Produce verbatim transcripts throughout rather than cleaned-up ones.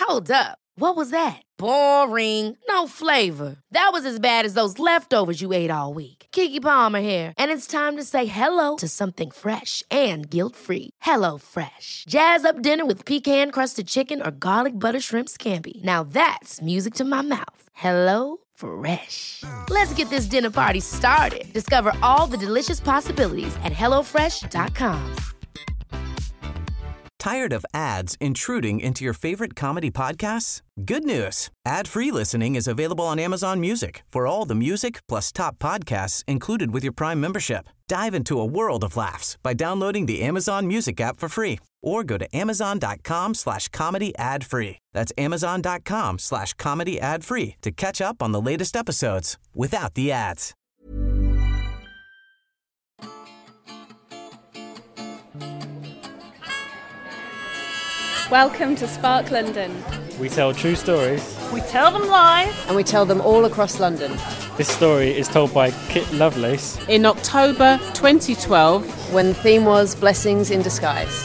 Hold up. What was that? Boring. No flavor. That was as bad as those leftovers you ate all week. Keke Palmer here, and it's time to say hello to something fresh and guilt-free. Hello Fresh. Jazz up dinner with pecan-crusted chicken or garlic butter shrimp scampi. Now that's music to my mouth. Hello Fresh. Let's get this dinner party started. Discover all the delicious possibilities at hello fresh dot com. Tired of ads intruding into your favorite comedy podcasts? Good news. Ad-free listening is available on Amazon Music for all the music plus top podcasts included with your Prime membership. Dive into a world of laughs by downloading the Amazon Music app for free or go to amazon.com slash comedy ad free. That's amazon.com slash comedy ad free to catch up on the latest episodes without the ads. Welcome to Spark London. We tell true stories. We tell them live. And we tell them all across London. This story is told by Kit Lovelace. In October twenty twelve, when the theme was Blessings in Disguise.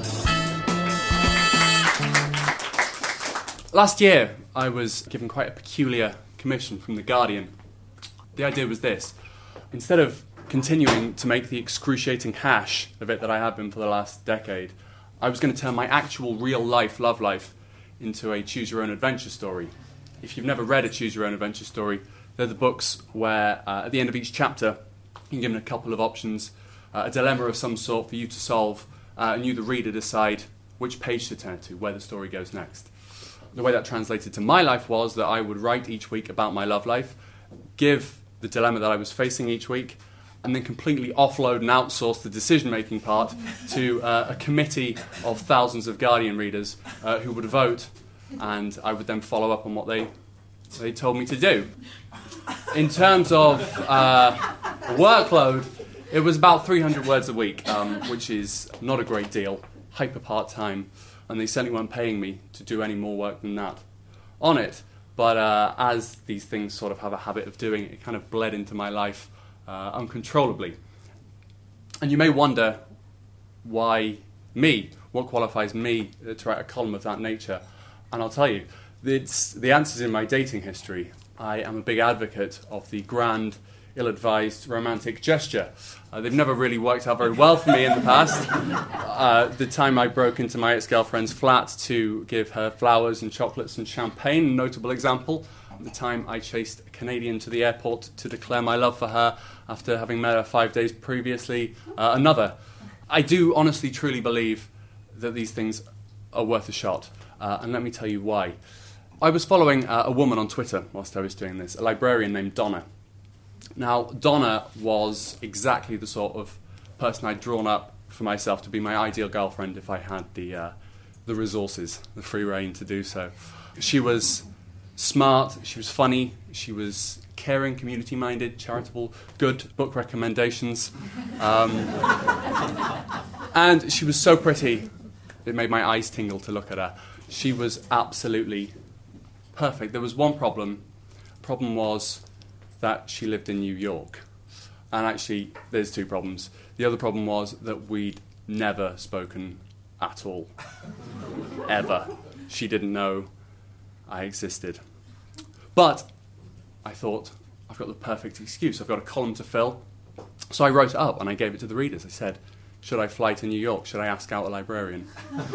Last year, I was given quite a peculiar commission from The Guardian. The idea was this. Instead of continuing to make the excruciating hash of it that I have been for the last decade, I was going to turn my actual real-life love life into a choose-your-own-adventure story. If you've never read a choose-your-own-adventure story, they're the books where, uh, at the end of each chapter, you're given a couple of options, uh, a dilemma of some sort for you to solve, uh, and you, the reader, decide which page to turn to, where the story goes next. The way that translated to my life was that I would write each week about my love life, give the dilemma that I was facing each week, and then completely offload and outsource the decision-making part to uh, a committee of thousands of Guardian readers uh, who would vote, and I would then follow up on what they they told me to do. In terms of uh, workload, it was about three hundred words a week, um, which is not a great deal, hyper part-time, and they certainly weren't paying me to do any more work than that on it. But uh, as these things sort of have a habit of doing, it kind of bled into my life Uh, uncontrollably. And you may wonder why me, what qualifies me to write a column of that nature. And I'll tell you, it's, the answer's in my dating history. I am a big advocate of the grand, ill-advised romantic gesture. Uh, they've never really worked out very well for me in the past. Uh, the time I broke into my ex-girlfriend's flat to give her flowers and chocolates and champagne, a notable example. The time I chased a Canadian to the airport to declare my love for her after having met her five days previously, uh, another. I do honestly, truly believe that these things are worth a shot, uh, and let me tell you why. I was following uh, a woman on Twitter whilst I was doing this, a librarian named Donna. Now, Donna was exactly the sort of person I'd drawn up for myself to be my ideal girlfriend if I had the uh, the resources, the free rein to do so. She was smart, she was funny, she was caring, community-minded, charitable, good, book recommendations. Um, and she was so pretty, it made my eyes tingle to look at her. She was absolutely perfect. There was one problem. The problem was that she lived in New York. And actually, there's two problems. The other problem was that we'd never spoken at all. Ever. She didn't know I existed. But I thought, I've got the perfect excuse. I've got a column to fill. So I wrote it up and I gave it to the readers. I said, should I fly to New York? Should I ask out a librarian?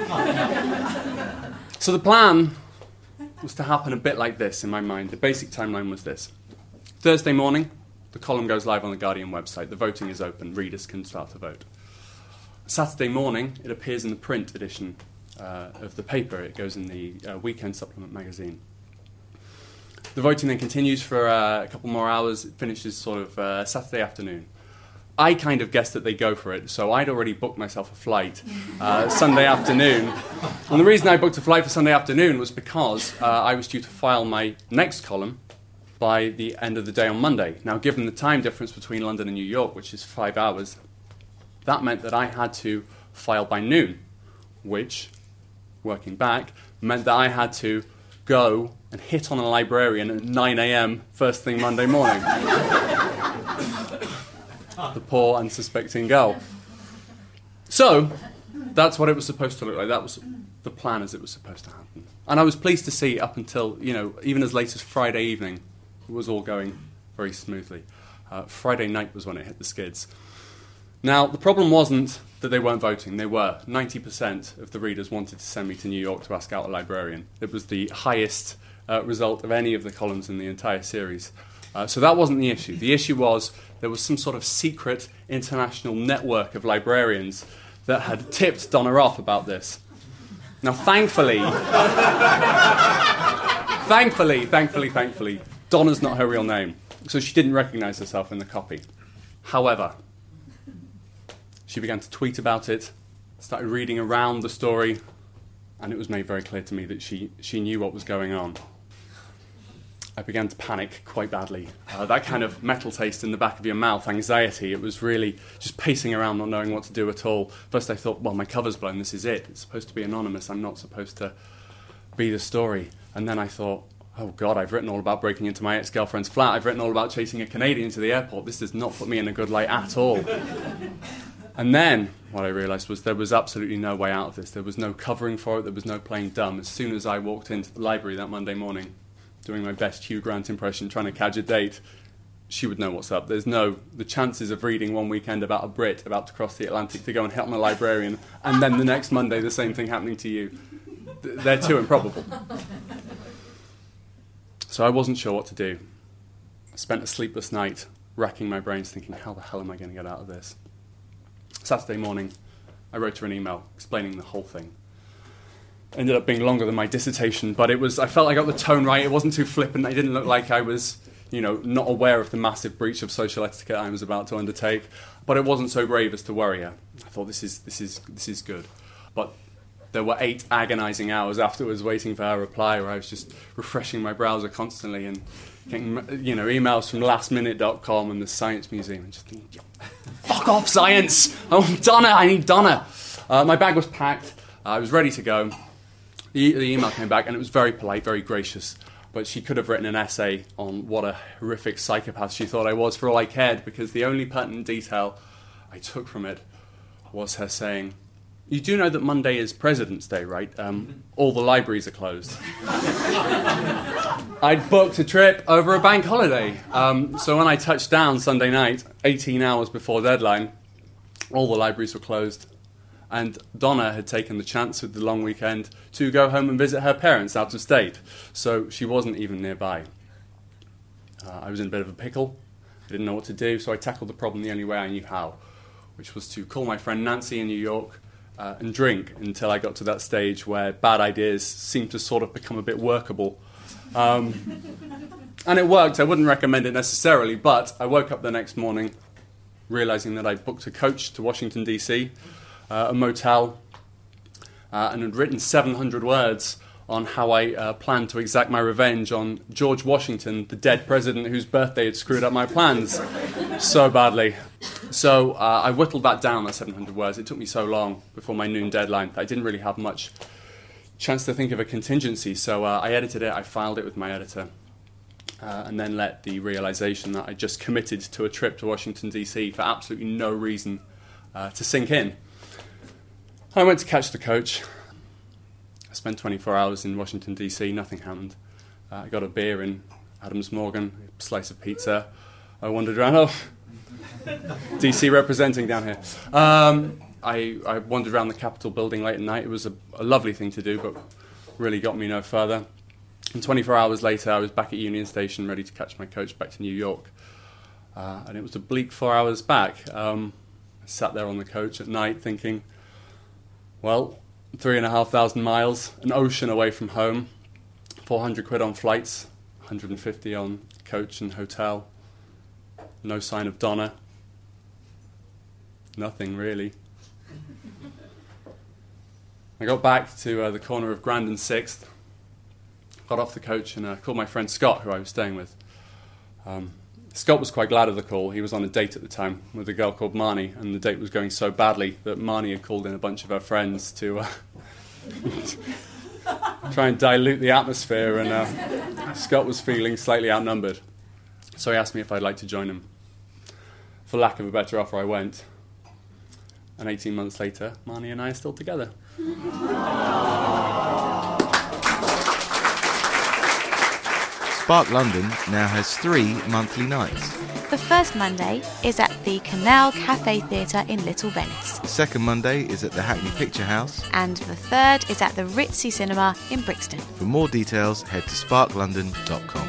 So the plan was to happen a bit like this in my mind. The basic timeline was this. Thursday morning, the column goes live on the Guardian website. The voting is open. Readers can start to vote. Saturday morning, it appears in the print edition uh, of the paper. It goes in the uh, Weekend Supplement magazine. The voting then continues for uh, a couple more hours. It finishes sort of uh, Saturday afternoon. I kind of guessed that they'd go for it, so I'd already booked myself a flight uh, Sunday afternoon. And the reason I booked a flight for Sunday afternoon was because uh, I was due to file my next column by the end of the day on Monday. Now, given the time difference between London and New York, which is five hours, that meant that I had to file by noon, which, working back, meant that I had to go and hit on a librarian at nine a.m. first thing Monday morning. The poor, unsuspecting girl. So, that's what it was supposed to look like. That was the plan as it was supposed to happen. And I was pleased to see up until, you know, even as late as Friday evening, it was all going very smoothly. Uh, Friday night was when it hit the skids. Now, the problem wasn't that they weren't voting. They were. ninety percent of the readers wanted to send me to New York to ask out a librarian. It was the highest uh, result of any of the columns in the entire series. Uh, so that wasn't the issue. The issue was there was some sort of secret international network of librarians that had tipped Donna off about this. Now, thankfully, thankfully, thankfully, thankfully, Donna's not her real name, so she didn't recognise herself in the copy. However, she began to tweet about it, started reading around the story, and it was made very clear to me that she, she knew what was going on. I began to panic quite badly. Uh, that kind of metal taste in the back of your mouth, anxiety, it was really just pacing around not knowing what to do at all. First I thought, well, my cover's blown, this is it. It's supposed to be anonymous, I'm not supposed to be the story. And then I thought, oh God, I've written all about breaking into my ex-girlfriend's flat, I've written all about chasing a Canadian to the airport, this does not put me in a good light at all. And then what I realised was there was absolutely no way out of this. There was no covering for it, there was no playing dumb. As soon as I walked into the library that Monday morning, doing my best Hugh Grant impression, trying to catch a date, she would know what's up. There's no, the chances of reading one weekend about a Brit about to cross the Atlantic to go and help a librarian, and then the next Monday the same thing happening to you, they're too improbable. So I wasn't sure what to do. I spent a sleepless night racking my brains thinking, how the hell am I going to get out of this? Saturday morning, I wrote her an email explaining the whole thing. Ended up being longer than my dissertation, but it was, I felt I got the tone right. It wasn't too flippant. I didn't look like I was, you know, not aware of the massive breach of social etiquette I was about to undertake. But it wasn't so brave as to worry her. I thought, this is this is this is good. But there were eight agonising hours afterwards waiting for her reply, where I was just refreshing my browser constantly and getting, you know, emails from last minute dot com and the Science Museum, and just thinking, fuck off, science! I want Donna. I need Donna. Uh, my bag was packed. Uh, I was ready to go. The, the email came back, and it was very polite, very gracious, but she could have written an essay on what a horrific psychopath she thought I was for all I cared, because the only pertinent detail I took from it was her saying, you do know that Monday is President's Day, right? Um, all the libraries are closed. I'd booked a trip over a bank holiday, um, so when I touched down Sunday night, eighteen hours before deadline, all the libraries were closed. And Donna had taken the chance with the long weekend to go home and visit her parents out of state. So she wasn't even nearby. Uh, I was in a bit of a pickle. I didn't know what to do, so I tackled the problem the only way I knew how, which was to call my friend Nancy in New York uh, and drink until I got to that stage where bad ideas seemed to sort of become a bit workable. Um, and it worked. I wouldn't recommend it necessarily, but I woke up the next morning realising that I'd booked a coach to Washington, D C, Uh, a motel, uh, and had written seven hundred words on how I uh, planned to exact my revenge on George Washington, the dead president whose birthday had screwed up my plans so badly. So uh, I whittled that down, that seven hundred words. It took me so long before my noon deadline that I didn't really have much chance to think of a contingency. So uh, I edited it, I filed it with my editor, uh, and then let the realisation that I just committed to a trip to Washington, D C for absolutely no reason uh, to sink in. I went to catch the coach. I spent twenty-four hours in Washington, D C, nothing happened. Uh, I got a beer in Adams Morgan, a slice of pizza. I wandered around, oh, D C representing down here. Um, I, I wandered around the Capitol building late at night. It was a, a lovely thing to do, but really got me no further. And twenty-four hours later, I was back at Union Station, ready to catch my coach back to New York. Uh, and it was a bleak four hours back. Um, I sat there on the coach at night thinking, well, three and a half thousand miles, an ocean away from home, four hundred quid on flights, one hundred fifty on coach and hotel, no sign of Donna, nothing really. I got back to uh, the corner of Grand and sixth, got off the coach and uh, called my friend Scott, who I was staying with. Um, Scott was quite glad of the call. He was on a date at the time with a girl called Marnie, and the date was going so badly that Marnie had called in a bunch of her friends to uh, try and dilute the atmosphere, and uh, Scott was feeling slightly outnumbered. So he asked me if I'd like to join him. For lack of a better offer, I went. And eighteen months later, Marnie and I are still together. Spark London now has three monthly nights. The first Monday is at the Canal Cafe Theatre in Little Venice. The second Monday is at the Hackney Picture House. And the third is at the Ritzy Cinema in Brixton. For more details, head to spark london dot com.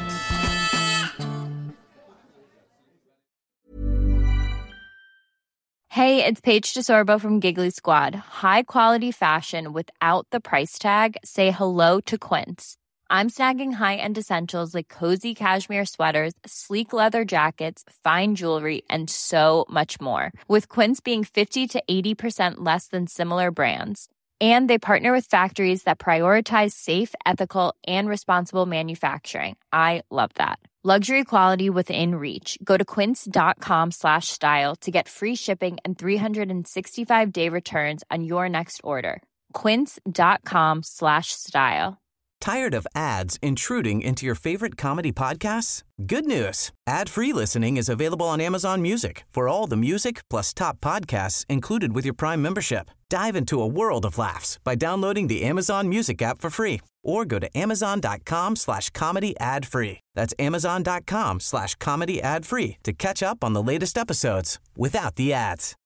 Hey, it's Paige DeSorbo from Giggly Squad. High quality fashion without the price tag. Say hello to Quince. I'm snagging high-end essentials like cozy cashmere sweaters, sleek leather jackets, fine jewelry, and so much more. With Quince being fifty to eighty percent less than similar brands. And they partner with factories that prioritize safe, ethical, and responsible manufacturing. I love that. Luxury quality within reach. Go to quince.com slash style to get free shipping and three sixty-five day returns on your next order. Quince.com slash style. Tired of ads intruding into your favorite comedy podcasts? Good news. Ad-free listening is available on Amazon Music for all the music plus top podcasts included with your Prime membership. Dive into a world of laughs by downloading the Amazon Music app for free or go to amazon.com slash comedy ad free. That's amazon.com slash comedy ad free to catch up on the latest episodes without the ads.